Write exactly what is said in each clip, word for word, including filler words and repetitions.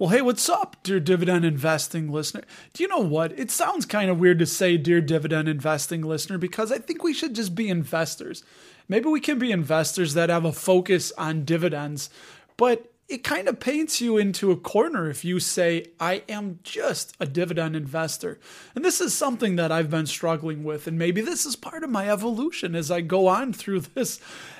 Well, hey, what's up, dear dividend investing listener? Do you know what? It sounds kind of weird to say dear dividend investing listener because I think we should just be investors. Maybe we can be investors that have a focus on dividends, but it kind of paints you into a corner if you say, I am just a dividend investor. And this is something that I've been struggling with, and maybe this is part of my evolution as I go on through this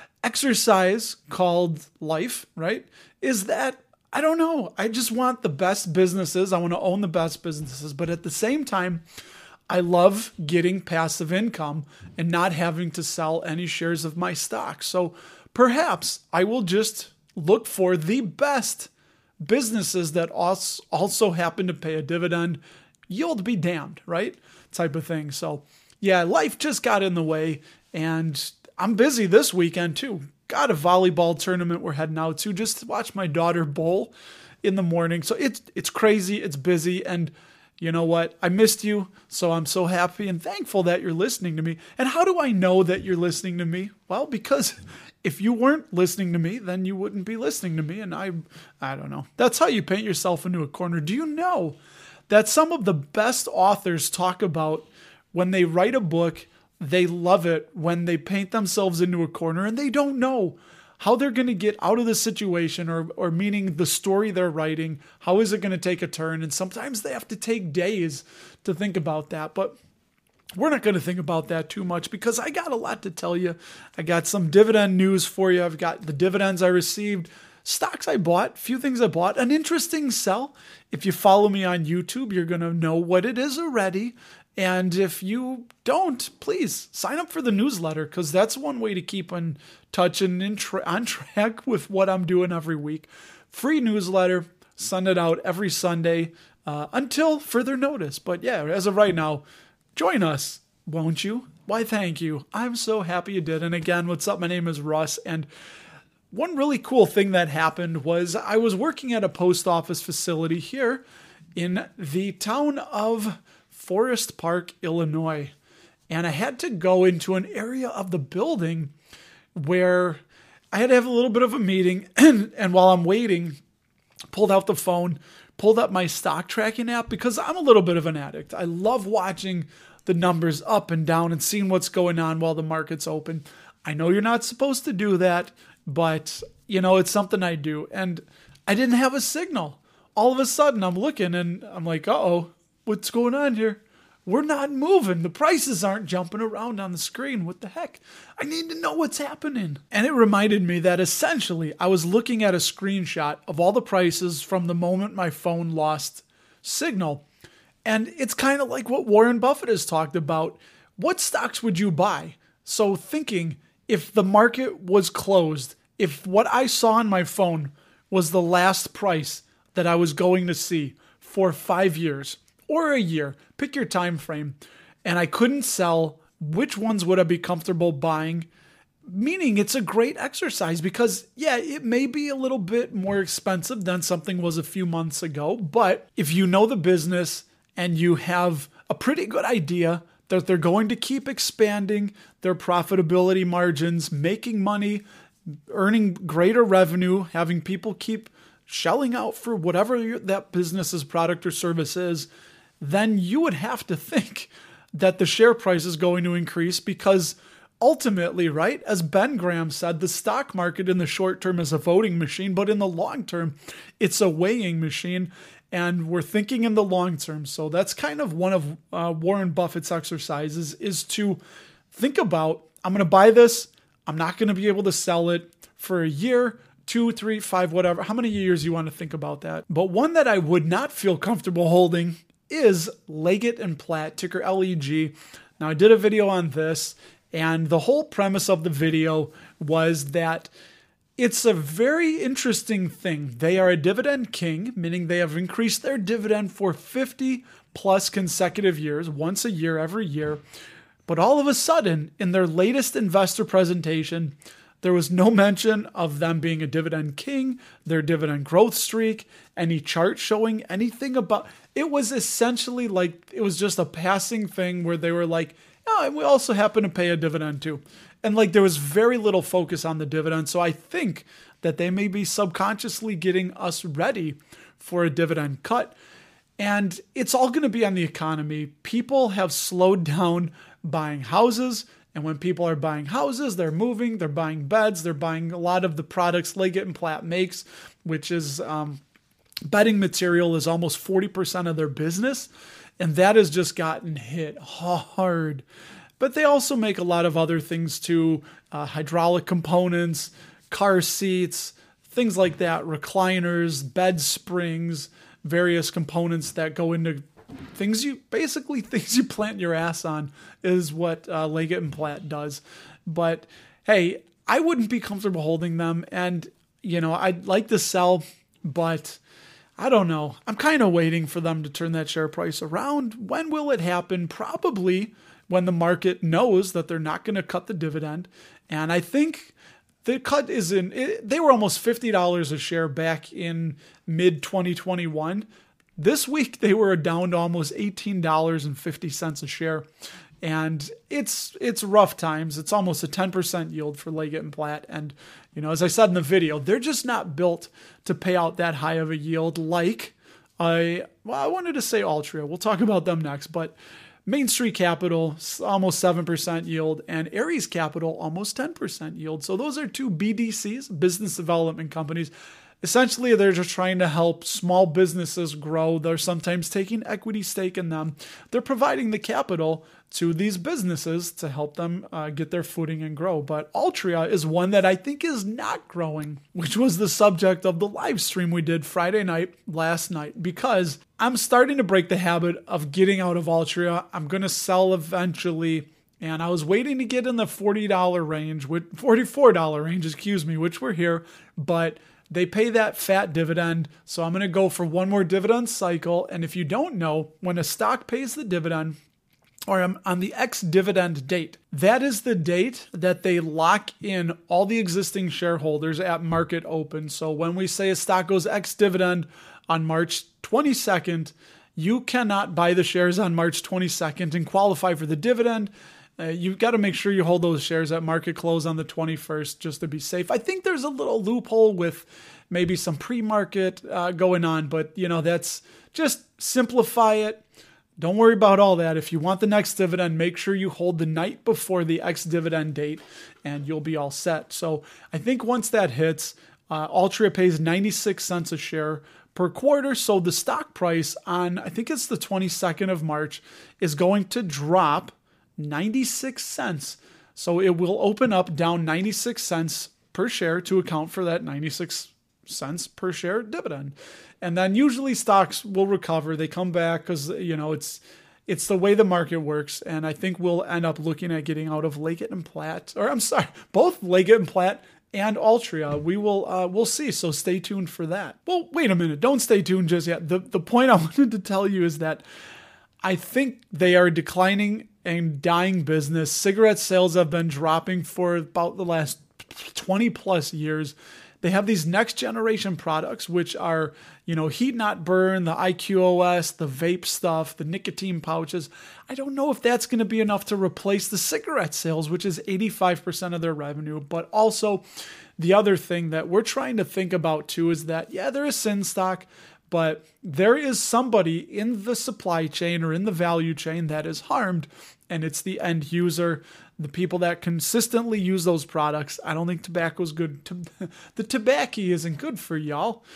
exercise called life, right? Is that I don't know. I just want the best businesses. I want to own the best businesses. But at the same time, I love getting passive income and not having to sell any shares of my stock. So perhaps I will just look for the best businesses that also happen to pay a dividend. Yield be damned, right? Type of thing. So yeah, life just got in the way. And I'm busy this weekend too. Got a volleyball tournament we're heading out to just to watch my daughter bowl in the morning. So it's it's crazy, it's busy, and you know what? I missed you, so I'm so happy and thankful that you're listening to me. And how do I know that you're listening to me? Well, because if you weren't listening to me, then you wouldn't be listening to me, and I I don't know. That's how you paint yourself into a corner. Do you know that some of the best authors talk about when they write a book, they love it when they paint themselves into a corner and they don't know how they're going to get out of the situation or, or meaning the story they're writing, how is it going to take a turn? And sometimes they have to take days to think about that. But we're not going to think about that too much because I got a lot to tell you. I got some dividend news for you. I've got the dividends I received, stocks I bought, few things I bought, an interesting sell. If you follow me on YouTube, you're going to know what it is already. And if you don't, please sign up for the newsletter because that's one way to keep in touch and in tra- on track with what I'm doing every week. Free newsletter, send it out every Sunday uh, until further notice. But yeah, as of right now, join us, won't you? Why, thank you. I'm so happy you did. And again, what's up? My name is Russ. And one really cool thing that happened was I was working at a post office facility here in the town of Forest Park, Illinois. And I had to go into an area of the building where I had to have a little bit of a meeting. And, and while I'm waiting, pulled out the phone, pulled up my stock tracking app because I'm a little bit of an addict. I love watching the numbers up and down and seeing what's going on while the market's open. I know you're not supposed to do that, but you know, it's something I do. And I didn't have a signal. All of a sudden I'm looking and I'm like, uh-oh. What's going on here? We're not moving. The prices aren't jumping around on the screen. What the heck? I need to know what's happening. And it reminded me that essentially I was looking at a screenshot of all the prices from the moment my phone lost signal. And it's kind of like what Warren Buffett has talked about. What stocks would you buy? So thinking if the market was closed, if what I saw on my phone was the last price that I was going to see for five years, or a year, pick your time frame, and I couldn't sell, which ones would I be comfortable buying? Meaning it's a great exercise because, yeah, it may be a little bit more expensive than something was a few months ago, but if you know the business and you have a pretty good idea that they're going to keep expanding their profitability margins, making money, earning greater revenue, having people keep shelling out for whatever that business's product or service is, then you would have to think that the share price is going to increase because ultimately, right, as Ben Graham said, the stock market in the short term is a voting machine, but in the long term, it's a weighing machine, and we're thinking in the long term. So that's kind of one of uh, Warren Buffett's exercises is to think about, I'm going to buy this, I'm not going to be able to sell it for a year, two, three, five, whatever, how many years you want to think about that. But one that I would not feel comfortable holding is Leggett and Platt, ticker L E G. Now, I did a video on this, and the whole premise of the video was that it's a very interesting thing. They are a dividend king, meaning they have increased their dividend for fifty plus consecutive years, once a year, every year. But all of a sudden, in their latest investor presentation, there was no mention of them being a dividend king, their dividend growth streak, any chart showing anything about. It was essentially like it was just a passing thing where they were like, oh, and we also happen to pay a dividend too. And like there was very little focus on the dividend. So I think that they may be subconsciously getting us ready for a dividend cut. And it's all going to be on the economy. People have slowed down buying houses. And when people are buying houses, they're moving, they're buying beds, they're buying a lot of the products Leggett and Platt makes, which is um, bedding material is almost forty percent of their business. And that has just gotten hit hard. But they also make a lot of other things too, uh, hydraulic components, car seats, things like that, recliners, bed springs, various components that go into things you, basically things you plant your ass on is what uh, Leggett and Platt does. But hey, I wouldn't be comfortable holding them. And, you know, I'd like to sell, but I don't know. I'm kind of waiting for them to turn that share price around. When will it happen? Probably when the market knows that they're not going to cut the dividend. And I think the cut is in, it, they were almost fifty dollars a share back in mid twenty twenty-one. This week, they were down to almost eighteen dollars and fifty cents a share. And it's it's rough times. It's almost a ten percent yield for Leggett and Platt. And, you know, as I said in the video, they're just not built to pay out that high of a yield like I, well, I wanted to say Altria. We'll talk about them next. But Main Street Capital, almost seven percent yield, and Ares Capital, almost ten percent yield. So those are two B D Cs, business development companies. Essentially, they're just trying to help small businesses grow. They're sometimes taking equity stake in them. They're providing the capital to these businesses to help them uh, get their footing and grow. But Altria is one that I think is not growing, which was the subject of the live stream we did Friday night, last night, because I'm starting to break the habit of getting out of Altria. I'm going to sell eventually. And I was waiting to get in the forty dollars range, with forty-four dollars range, excuse me, which we're here. But they pay that fat dividend, so I'm going to go for one more dividend cycle. And if you don't know, when a stock pays the dividend, or on the ex-dividend date, that is the date that they lock in all the existing shareholders at market open. So when we say a stock goes ex-dividend on March twenty-second, you cannot buy the shares on March twenty-second and qualify for the dividend. Uh, you've got to make sure you hold those shares at market close on the twenty-first just to be safe. I think there's a little loophole with maybe some pre-market uh, going on, but you know, that's just simplify it. Don't worry about all that. If you want the next dividend, make sure you hold the night before the ex-dividend date and you'll be all set. So I think once that hits, uh, Altria pays ninety-six cents a share per quarter. So the stock price on, I think it's the twenty-second of March, is going to drop ninety-six cents. So it will open up down ninety-six cents per share to account for that ninety-six cents per share dividend. And then usually stocks will recover. They come back because, you know, it's it's the way the market works. And I think we'll end up looking at getting out of Leggett and Platt, or I'm sorry, both Leggett and Platt and Altria. We will uh, we'll see. So stay tuned for that. Well, wait a minute. Don't stay tuned just yet. The the point I wanted to tell you is that I think they are declining and dying business. Cigarette sales have been dropping for about the last twenty plus years. They have these next generation products, which are, you know, heat not burn, the I Q O S, the vape stuff, the nicotine pouches. I don't know if that's going to be enough to replace the cigarette sales, which is eighty-five percent of their revenue. But also the other thing that we're trying to think about too is that, yeah, there is sin stock, but there is somebody in the supply chain or in the value chain that is harmed, and it's the end user, the people that consistently use those products. I don't think tobacco is good. The tobacco isn't good for y'all.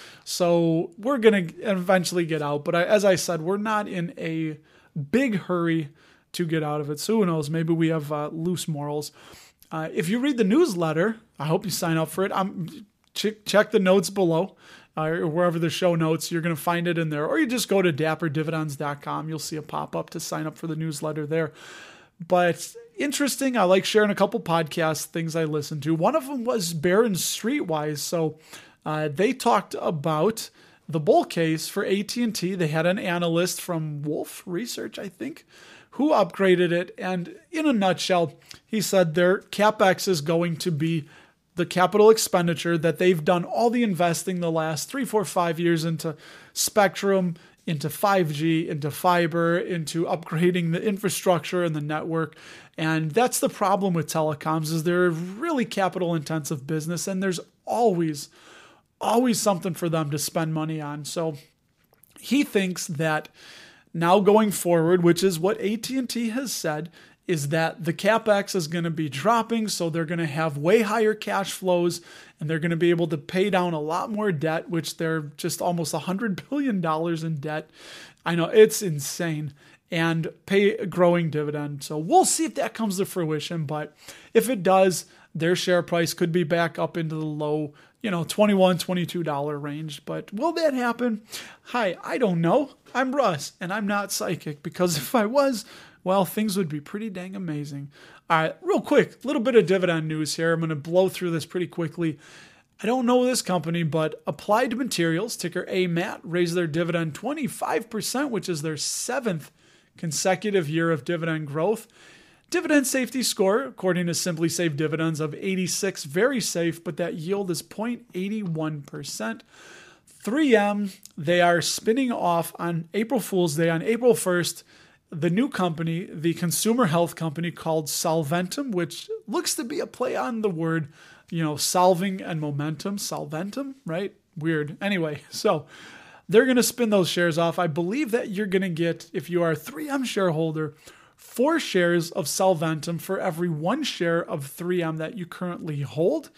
So we're going to eventually get out. But I, as I said, we're not in a big hurry to get out of it. So who knows? Maybe we have uh, loose morals. Uh, if you read the newsletter, I hope you sign up for it. I'm, ch- check the notes below. Uh, or wherever the show notes, you're going to find it in there. Or you just go to dapper dividends dot com. You'll see a pop-up to sign up for the newsletter there. But interesting. I like sharing a couple podcasts, things I listen to. One of them was Barron Streetwise. So uh, they talked about the bull case for A T and T. They had an analyst from Wolf Research, I think, who upgraded it. And in a nutshell, he said their CapEx is going to be the capital expenditure that they've done all the investing the last three, four, five years into spectrum, into five G, into fiber, into upgrading the infrastructure and the network. And that's the problem with telecoms is they're a really capital intensive business and there's always, always something for them to spend money on. So he thinks that now going forward, which is what A T and T has said, is that the CapEx is going to be dropping, so they're going to have way higher cash flows, and they're going to be able to pay down a lot more debt, which they're just almost one hundred billion dollars in debt. I know, it's insane. And pay a growing dividend. So we'll see if that comes to fruition, but if it does, their share price could be back up into the low, you know, twenty-one dollars, twenty-two dollars range. But will that happen? Hi, I don't know. I'm Russ, and I'm not psychic, because if I was, well, things would be pretty dang amazing. All right, real quick, a little bit of dividend news here. I'm going to blow through this pretty quickly. I don't know this company, but Applied Materials, ticker A M A T, raised their dividend twenty-five percent, which is their seventh consecutive year of dividend growth. Dividend safety score, according to Simply Safe Dividends, of eighty-six, very safe, but that yield is zero point eight one percent. three M, they are spinning off on April Fool's Day, on April first, the new company, the consumer health company called Solventum, which looks to be a play on the word, you know, solving and momentum. Solventum, right? Weird. Anyway, so they're going to spin those shares off. I believe that you're going to get, if you are a three M shareholder, four shares of Solventum for every one share of three M that you currently hold.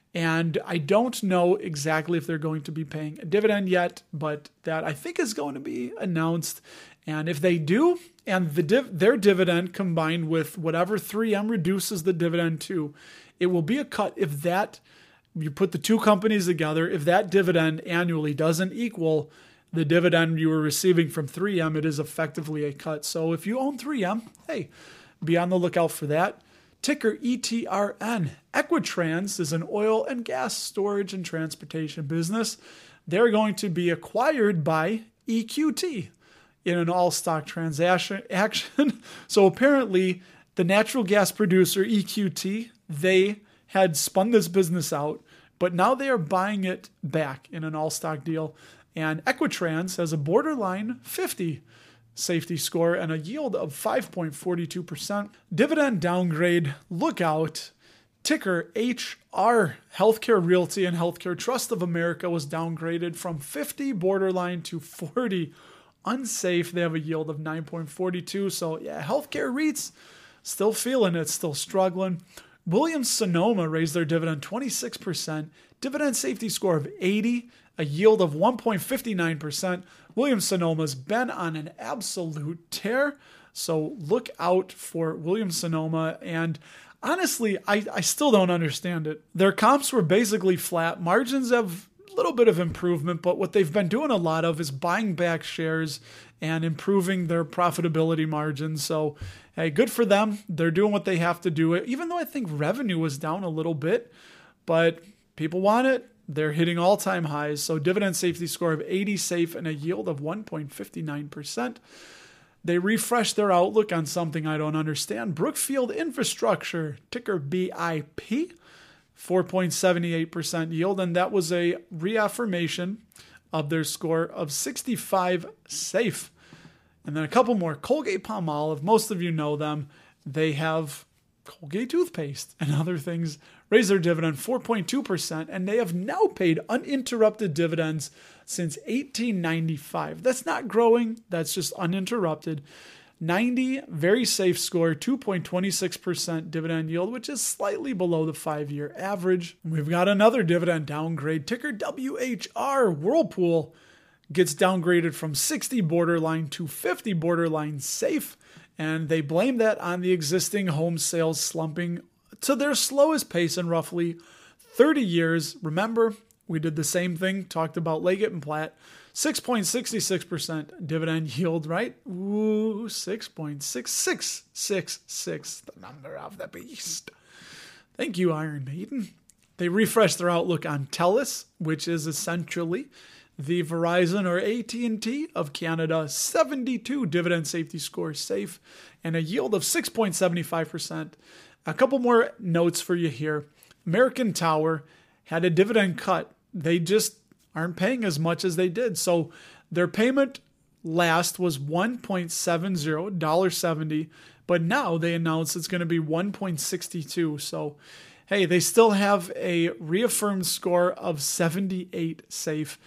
And I don't know exactly if they're going to be paying a dividend yet, but that I think is going to be announced. And if they do, and the div- their dividend combined with whatever three M reduces the dividend to, it will be a cut. If that, you put the two companies together, if that dividend annually doesn't equal the dividend you were receiving from three M, it is effectively a cut. So if you own three M, hey, be on the lookout for that. Ticker E T R N. Equitrans is an oil and gas storage and transportation business. They're going to be acquired by E Q T in an all-stock transaction action. So apparently, the natural gas producer E Q T, they had spun this business out, but now they are buying it back in an all-stock deal. And Equitrans has a borderline fifty safety score and a yield of five point four two percent. Dividend downgrade, look out. Ticker H R. Healthcare Realty and Healthcare Trust of America was downgraded from fifty borderline to forty unsafe. They have a yield of nine point four two. So yeah, healthcare REITs still feeling it, still struggling. Williams-Sonoma raised their dividend twenty-six percent. Dividend safety score of eighty, a yield of one point five nine percent. Williams-Sonoma's been on an absolute tear, so look out for Williams-Sonoma. And honestly, I, I still don't understand it. Their comps were basically flat. Margins have a little bit of improvement, but what they've been doing a lot of is buying back shares and improving their profitability margins. So, hey, good for them. They're doing what they have to do. Even though I think revenue was down a little bit, but people want it. They're hitting all-time highs. So dividend safety score of eighty safe and a yield of one point five nine percent. They refreshed their outlook on something I don't understand. Brookfield Infrastructure, ticker B I P, four point seven eight percent yield. And that was a reaffirmation of their score of sixty-five safe. And then a couple more. Colgate-Palmolive, most of you know them. They have Colgate toothpaste and other things. Raised their dividend four point two percent, and they have now paid uninterrupted dividends since eighteen ninety-five. That's not growing, that's just uninterrupted. ninety, very safe score, two point two six percent dividend yield, which is slightly below the five-year average. We've got another dividend downgrade, ticker W H R. Whirlpool gets downgraded from sixty borderline to fifty borderline safe, and they blame that on the existing home sales slumping to their slowest pace in roughly thirty years. Remember, we did the same thing, talked about Leggett and Platt. six point six six percent dividend yield, right? Ooh, six point six six six six, the number of the beast. Thank you, Iron Maiden. They refreshed their outlook on TELUS, which is essentially the Verizon or A T and T of Canada. seventy-two dividend safety score safe and a yield of six point seven five percent. A couple more notes for you here. American Tower had a dividend cut. They just aren't paying as much as they did. So their payment last was one point seven zero, one dollar seventy, but now they announced it's going to be one point six two. So, hey, they still have a reaffirmed score of seventy-eight safe.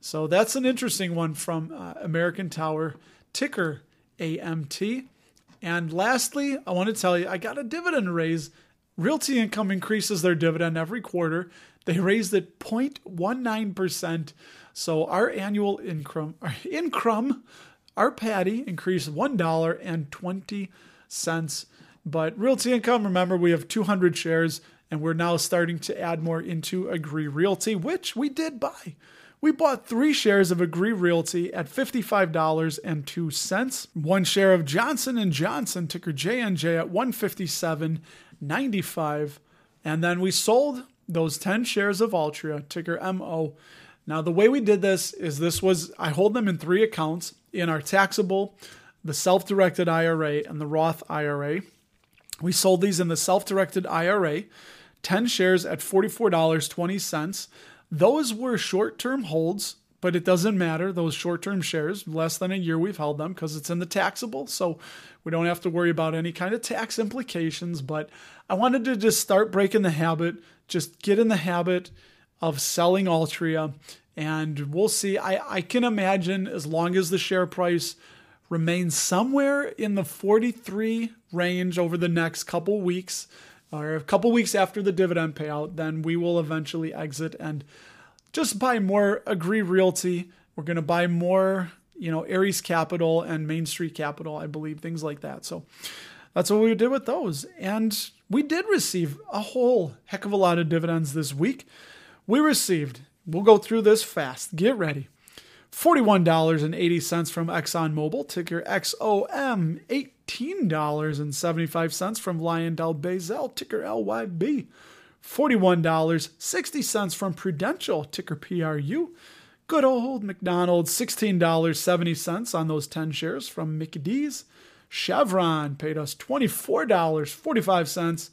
So that's an interesting one from uh, American Tower, ticker A M T. And lastly, I want to tell you, I got a dividend raise. Realty Income increases their dividend every quarter. They raised it zero point one nine percent. So our annual income, our income, our patty increased one dollar and twenty cents. But Realty Income, remember, we have two hundred shares, and we're now starting to add more into Agree Realty, which we did buy. We bought three shares of Agree Realty at fifty-five dollars and two cents. One share of Johnson and Johnson, ticker J N J, at one hundred fifty-seven dollars and ninety-five cents. And then we sold those ten shares of Altria, ticker M O. Now, the way we did this is this was, I hold them in three accounts, in our taxable, the self-directed I R A, and the Roth I R A. We sold these in the self-directed I R A, ten shares at forty-four dollars and twenty cents. Those were short-term holds, but it doesn't matter. Those short-term shares, less than a year we've held them because it's in the taxable, so we don't have to worry about any kind of tax implications. But I wanted to just start breaking the habit, just get in the habit of selling Altria, and we'll see. I, I can imagine as long as the share price remains somewhere in the forty-three range over the next couple weeks, or a couple weeks after the dividend payout, then we will eventually exit and just buy more Agree Realty. We're going to buy more, you know, Ares Capital and Main Street Capital, I believe, things like that. So that's what we did with those. And we did receive a whole heck of a lot of dividends this week. We received, we'll go through this fast. Get ready. forty-one dollars and eighty cents from ExxonMobil, ticker X O M. eighteen dollars and seventy-five cents from LyondellBasell, ticker L Y B. forty-one dollars and sixty cents from Prudential, ticker P R U. Good old McDonald's, sixteen dollars and seventy cents on those ten shares from Mickey D's. Chevron paid us twenty-four dollars and forty-five cents.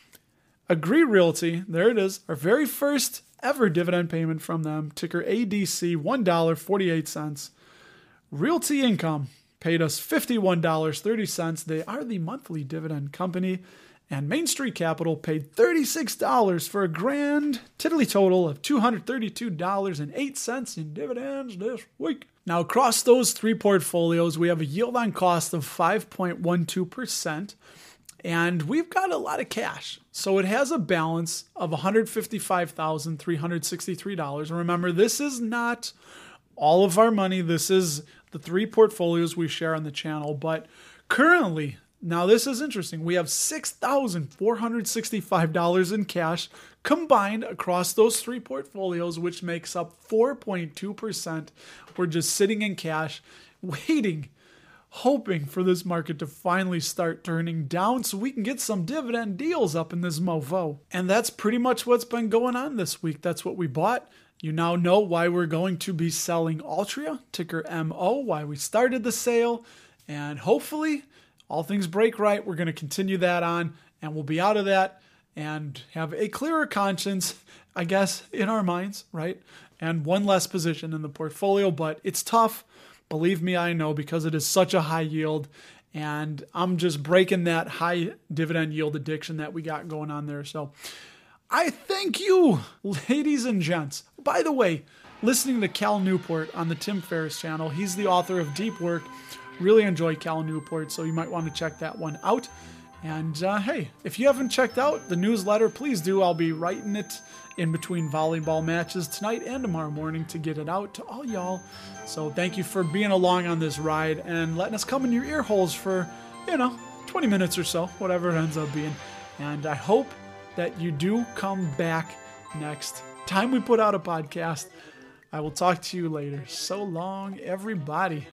Agree Realty, there it is, our very first ever dividend payment from them, ticker A D C, one dollar and forty-eight cents. Realty Income paid us fifty-one dollars and thirty cents. They are the monthly dividend company. And Main Street Capital paid thirty-six dollars for a grand tiddly total of two hundred thirty-two dollars and eight cents in dividends this week. Now, across those three portfolios, we have a yield on cost of five point one two percent. And we've got a lot of cash. So it has a balance of one hundred fifty-five thousand three hundred sixty-three dollars. And remember, this is not all of our money. This is the three portfolios we share on the channel. But currently, now this is interesting, we have six thousand four hundred sixty-five dollars in cash combined across those three portfolios, which makes up four point two percent. We're just sitting in cash, waiting, hoping for this market to finally start turning down so we can get some dividend deals up in this mofo. And that's pretty much what's been going on this week. That's what we bought. You now know why we're going to be selling Altria, ticker M O, why we started the sale. And hopefully, all things break right. We're going to continue that on, and we'll be out of that and have a clearer conscience, I guess, in our minds, right? And one less position in the portfolio, but it's tough. Believe me, I know, because it is such a high yield, and I'm just breaking that high dividend yield addiction that we got going on there. So I thank you, ladies and gents. By the way, listening to Cal Newport on the Tim Ferriss channel, he's the author of Deep Work. Really enjoy Cal Newport, so you might want to check that one out. And uh, hey, if you haven't checked out the newsletter, please do. I'll be writing it in between volleyball matches tonight and tomorrow morning to get it out to all y'all. So thank you for being along on this ride and letting us come in your ear holes for, you know, twenty minutes or so, whatever it ends up being. And I hope that you do come back next time we put out a podcast. I will talk to you later. So long, everybody.